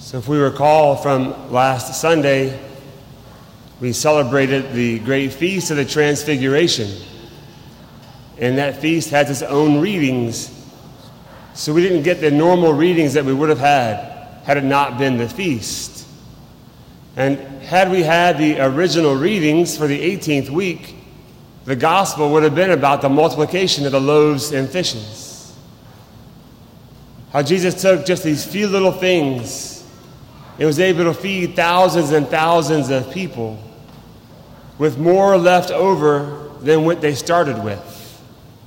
So if we recall from last Sunday, we celebrated the great feast of the Transfiguration. And that feast has its own readings. So we didn't get the normal readings that we would have had it not been the feast. And had we had the original readings for the 18th week, the gospel would have been about the multiplication of the loaves and fishes. How Jesus took just these few little things and was able to feed thousands and thousands of people with more left over than what they started with.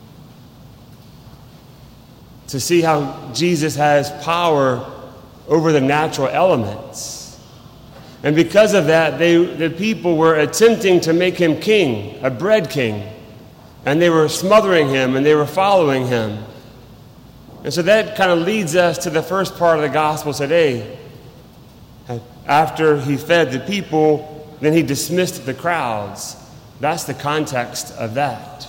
To see how Jesus has power over the natural elements. And because of that, the people were attempting to make him king, a bread king. And they were smothering him and they were following him. And so that kind of leads us to the first part of the gospel today. After he fed the people, then he dismissed the crowds. That's the context of that.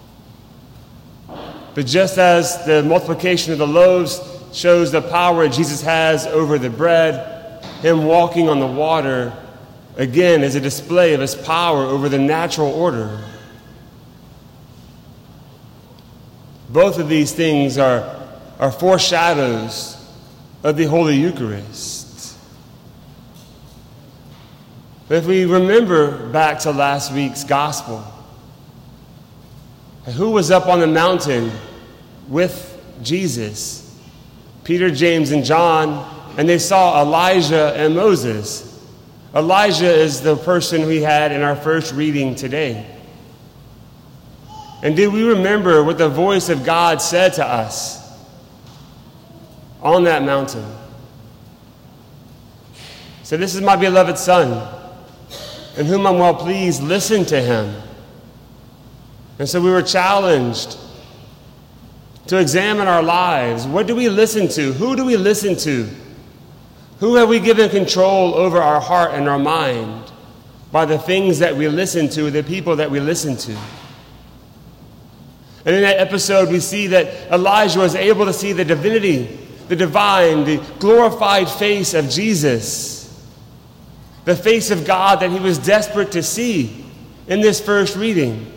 But just as the multiplication of the loaves shows the power Jesus has over the bread, him walking on the water, again, is a display of his power over the natural order. Both of these things are foreshadows of the Holy Eucharist. But if we remember back to last week's gospel, who was up on the mountain with Jesus? Peter, James, and John, and they saw Elijah and Moses. Elijah is the person we had in our first reading today. And did we remember what the voice of God said to us on that mountain? So this is my beloved Son, in whom I'm well pleased. Listen to him. And so we were challenged to examine our lives. What do we listen to? Who do we listen to? Who have we given control over our heart and our mind by the things that we listen to, the people that we listen to? And in that episode, we see that Elijah was able to see the divinity, the divine, the glorified face of Jesus, the face of God that he was desperate to see in this first reading.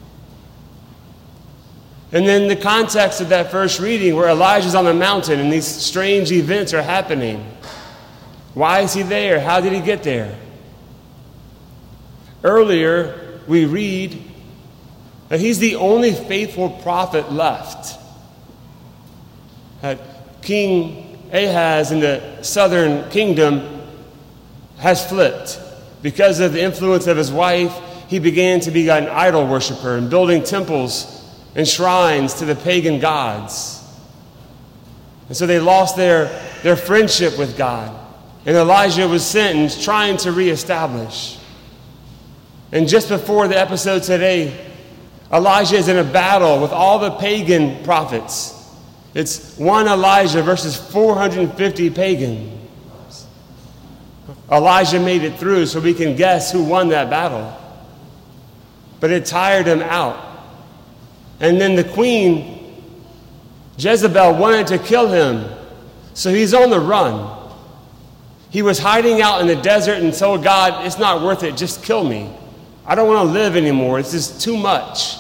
And then the context of that first reading where Elijah's on the mountain and these strange events are happening. Why is he there? How did he get there? Earlier, we read that he's the only faithful prophet left. King Ahaz in the southern kingdom has flipped. Because of the influence of his wife, he began to be an idol worshiper and building temples and shrines to the pagan gods. And so they lost their friendship with God. And Elijah was sent and trying to reestablish. And just before the episode today, Elijah is in a battle with all the pagan prophets. It's one Elijah versus 450 pagans. Elijah made it through, so we can guess who won that battle. But it tired him out. And then the queen, Jezebel, wanted to kill him. So he's on the run. He was hiding out in the desert and told God, it's not worth it, just kill me. I don't want to live anymore. It's just too much.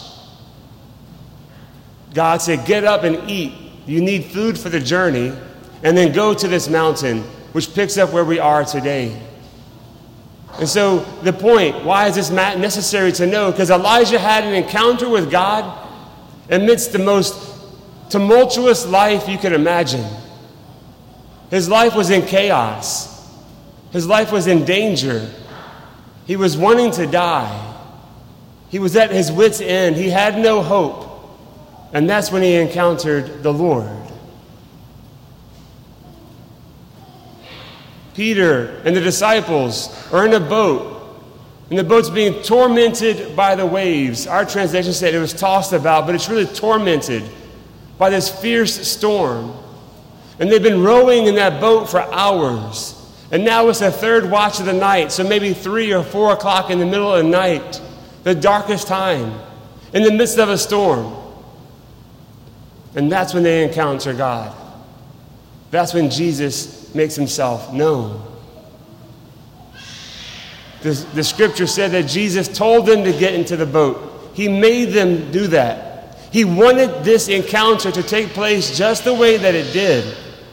God said, get up and eat. You need food for the journey. And then go to this mountain, which picks up where we are today. And so the point, why is this necessary to know? Because Elijah had an encounter with God amidst the most tumultuous life you could imagine. His life was in chaos. His life was in danger. He was wanting to die. He was at his wit's end. He had no hope. And that's when he encountered the Lord. Peter and the disciples are in a boat, and the boat's being tormented by the waves. Our translation said it was tossed about, but it's really tormented by this fierce storm. And they've been rowing in that boat for hours. And now it's the third watch of the night, so maybe 3 or 4 o'clock in the middle of the night, the darkest time, in the midst of a storm. And that's when they encounter God. That's when Jesus makes himself known. The scripture said that Jesus told them to get into the boat. He made them do that. He wanted this encounter to take place just the way that it did.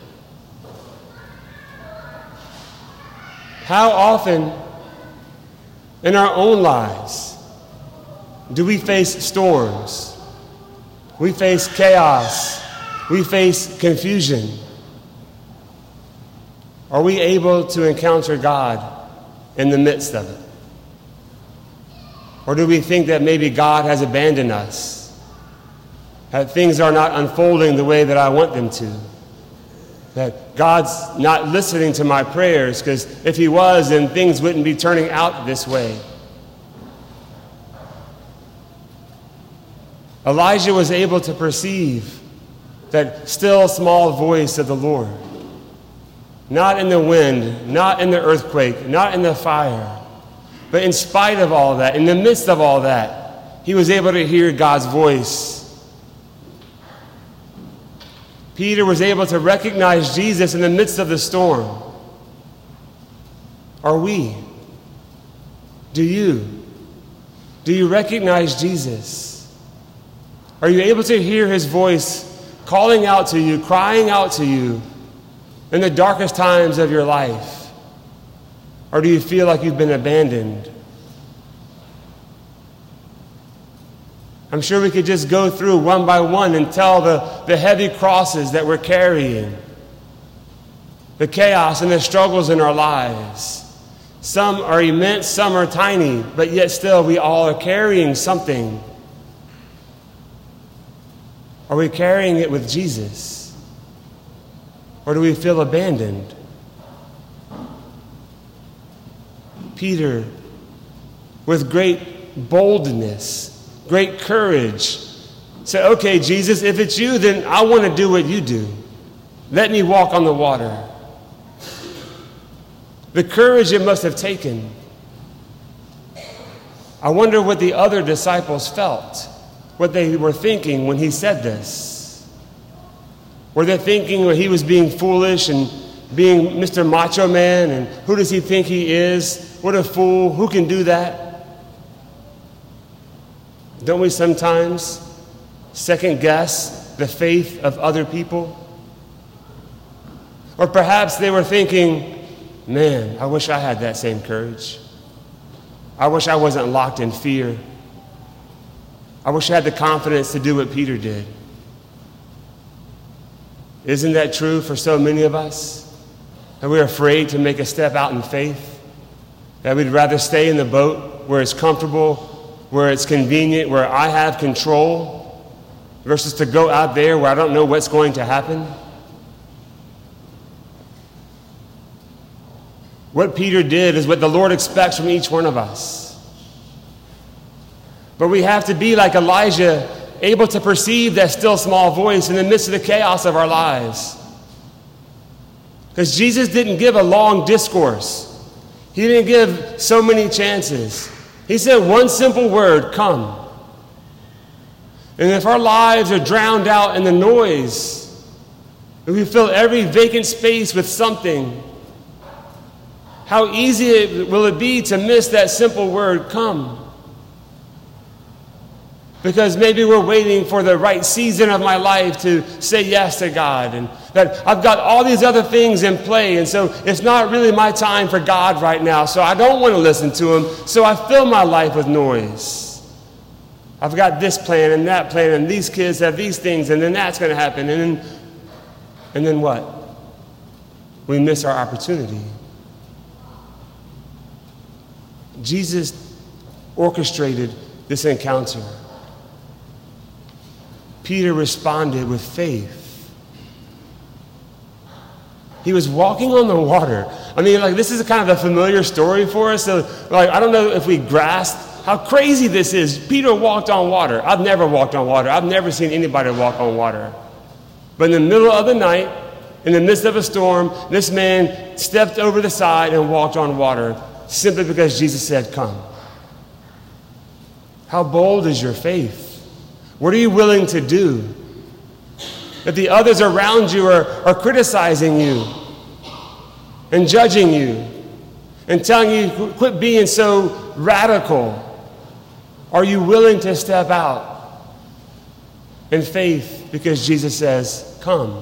How often in our own lives do we face storms? We face chaos. We face confusion. Are we able to encounter God in the midst of it? Or do we think that maybe God has abandoned us? That things are not unfolding the way that I want them to? That God's not listening to my prayers, because if he was, then things wouldn't be turning out this way. Elijah was able to perceive that still small voice of the Lord. Not in the wind, not in the earthquake, not in the fire. But in spite of all that, in the midst of all that, he was able to hear God's voice. Peter was able to recognize Jesus in the midst of the storm. Are we? Do you? Do you recognize Jesus? Are you able to hear his voice calling out to you, crying out to you in the darkest times of your life? Or do you feel like you've been abandoned? I'm sure we could just go through one by one and tell the heavy crosses that we're carrying, the chaos and the struggles in our lives. Some are immense, some are tiny, but yet still we all are carrying something. Are we carrying it with Jesus? Or do we feel abandoned? Peter, with great boldness, great courage, said, okay, Jesus, if it's you, then I want to do what you do. Let me walk on the water. The courage it must have taken. I wonder what the other disciples felt, what they were thinking when he said this. Were they thinking he was being foolish and being Mr. Macho Man, and who does he think he is? What a fool, who can do that? Don't we sometimes second guess the faith of other people? Or perhaps they were thinking, man, I wish I had that same courage. I wish I wasn't locked in fear. I wish I had the confidence to do what Peter did. Isn't that true for so many of us? That we're afraid to make a step out in faith? That we'd rather stay in the boat where it's comfortable, where it's convenient, where I have control, versus to go out there where I don't know what's going to happen? What Peter did is what the Lord expects from each one of us. But we have to be like Elijah, able to perceive that still small voice in the midst of the chaos of our lives. Because Jesus didn't give a long discourse. He didn't give so many chances. He said one simple word, come. And if our lives are drowned out in the noise, if we fill every vacant space with something, how easy will it be to miss that simple word, come? Because maybe we're waiting for the right season of my life to say yes to God, and that I've got all these other things in play, and so it's not really my time for God right now, so I don't want to listen to him, so I fill my life with noise. I've got this plan and that plan, and these kids have these things, and then that's going to happen, and then what? We miss our opportunity. Jesus orchestrated this encounter. Peter responded with faith. He was walking on the water. I mean, this is kind of a familiar story for us. So, I don't know if we grasp how crazy this is. Peter walked on water. I've never walked on water. I've never seen anybody walk on water. But in the middle of the night, in the midst of a storm, this man stepped over the side and walked on water simply because Jesus said, come. How bold is your faith? What are you willing to do? If the others around you are criticizing you, and judging you and telling you, quit being so radical, are you willing to step out in faith because Jesus says, come?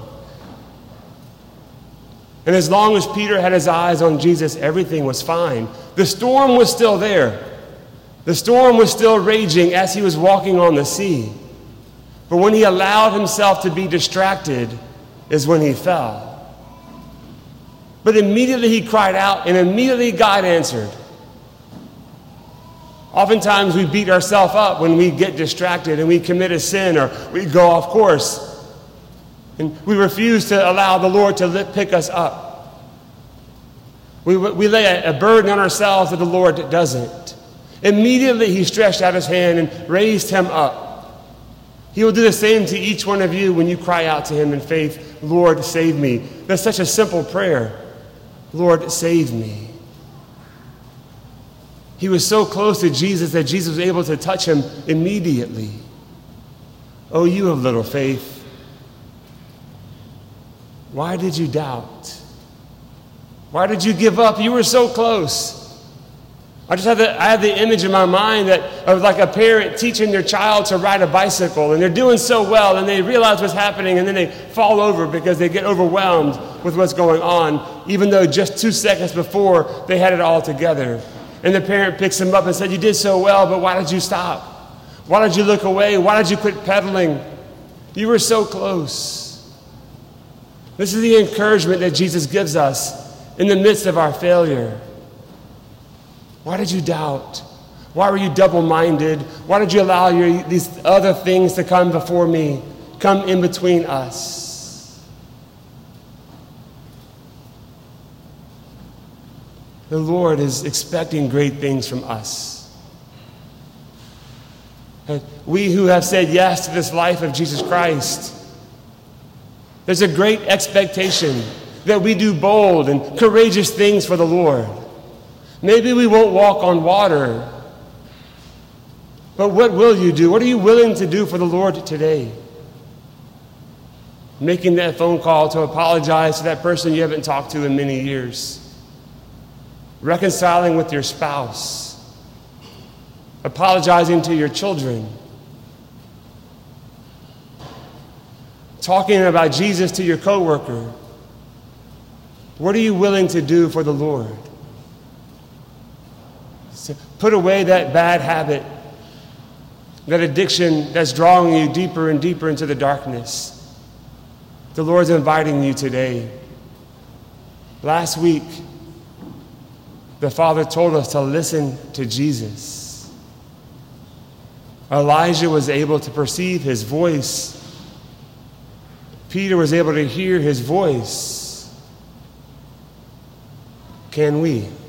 And as long as Peter had his eyes on Jesus, everything was fine. The storm was still there. The storm was still raging as he was walking on the sea. But when he allowed himself to be distracted is when he fell. But immediately he cried out, and immediately God answered. Oftentimes we beat ourselves up when we get distracted and we commit a sin or we go off course. And we refuse to allow the Lord to pick us up. We lay a burden on ourselves that the Lord doesn't. Immediately he stretched out his hand and raised him up. He will do the same to each one of you when you cry out to him in faith, Lord, save me. That's such a simple prayer. Lord, save me. He was so close to Jesus that Jesus was able to touch him immediately. Oh, you of little faith. Why did you doubt? Why did you give up? You were so close. I had the image in my mind of like a parent teaching their child to ride a bicycle, and they're doing so well, and they realize what's happening, and then they fall over because they get overwhelmed with what's going on, even though just 2 seconds before they had it all together. And the parent picks them up and said, you did so well, but why did you stop? Why did you look away? Why did you quit pedaling? You were so close. This is the encouragement that Jesus gives us in the midst of our failure. Why did you doubt? Why were you double-minded? Why did you allow these other things to come before me, come in between us? The Lord is expecting great things from us. We who have said yes to this life of Jesus Christ, there's a great expectation that we do bold and courageous things for the Lord. Maybe we won't walk on water, but what will you do? What are you willing to do for the Lord today? Making that phone call to apologize to that person you haven't talked to in many years. Reconciling with your spouse. Apologizing to your children. Talking about Jesus to your coworker. What are you willing to do for the Lord? So put away that bad habit, that addiction that's drawing you deeper and deeper into the darkness. The Lord's inviting you today. Last week, the Father told us to listen to Jesus. Elijah was able to perceive his voice. Peter was able to hear his voice. Can we?